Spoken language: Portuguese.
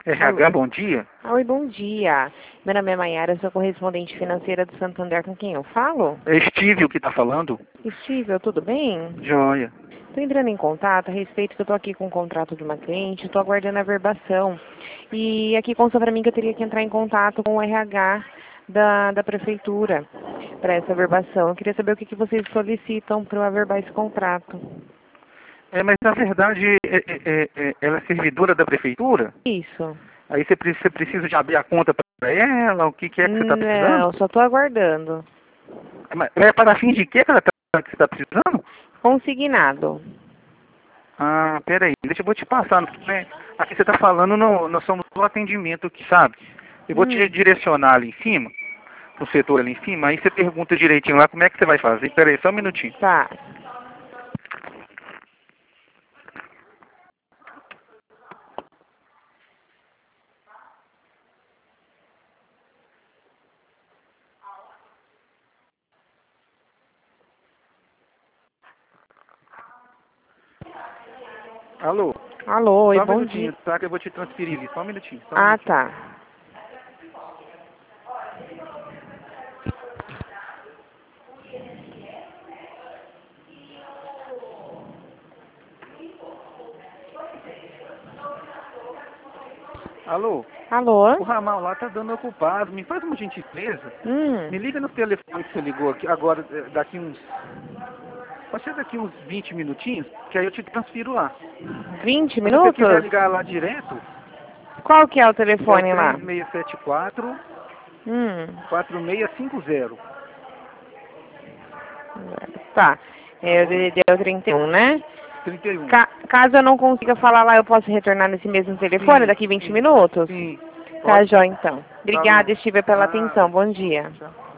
RH, bom dia. Oi, bom dia. Meu nome é Maiara, sou correspondente financeira do Santander, com quem eu falo? É Steve o que tá falando? Estível, tudo bem? Joia. Estou entrando em contato a respeito que eu estou aqui com o contrato de uma cliente, estou aguardando a verbação. E aqui consta para mim que eu teria que entrar em contato com o RH da prefeitura para essa verbação. Eu queria saber o que vocês solicitam para eu averbar esse contrato. Mas na verdade, ela é servidora da prefeitura? Isso. Aí você precisa de abrir a conta para ela? O que é que você está precisando? Não, só estou aguardando. Mas é para fim de quê que que você está precisando? Consignado. Ah, peraí, deixa eu vou te passar. Né? Aqui você está falando, nós somos do atendimento aqui, sabe? Eu vou te direcionar ali em cima, pro setor ali em cima, aí você pergunta direitinho lá como é que você vai fazer. Peraí, só um minutinho. Tá. Alô? Alô, oi, Só um bom minutinho, dia. tá? Que eu vou te transferir ali. Só um minutinho, só um Ah, minutinho. tá. Alô? Alô? O ramal lá tá dando ocupado. Me faz uma gentileza. Me Hum, liga no telefone que você ligou aqui agora, daqui uns... Pode ser daqui uns 20 minutinhos, que aí eu te transfiro lá. 20 Se você quiser minutos? ligar lá direto, Qual que é o é o telefone lá? 3674 Hum, 4650. tá. Tá É o bom? DDD é o 31, né? 31. Caso eu não consiga falar lá, eu posso retornar nesse mesmo telefone Sim, daqui 20 sim, minutos? sim. Tá, Pode sim. Jó, então. Falou. Obrigada, Estive, pela atenção. Nada. Bom dia. Tchau.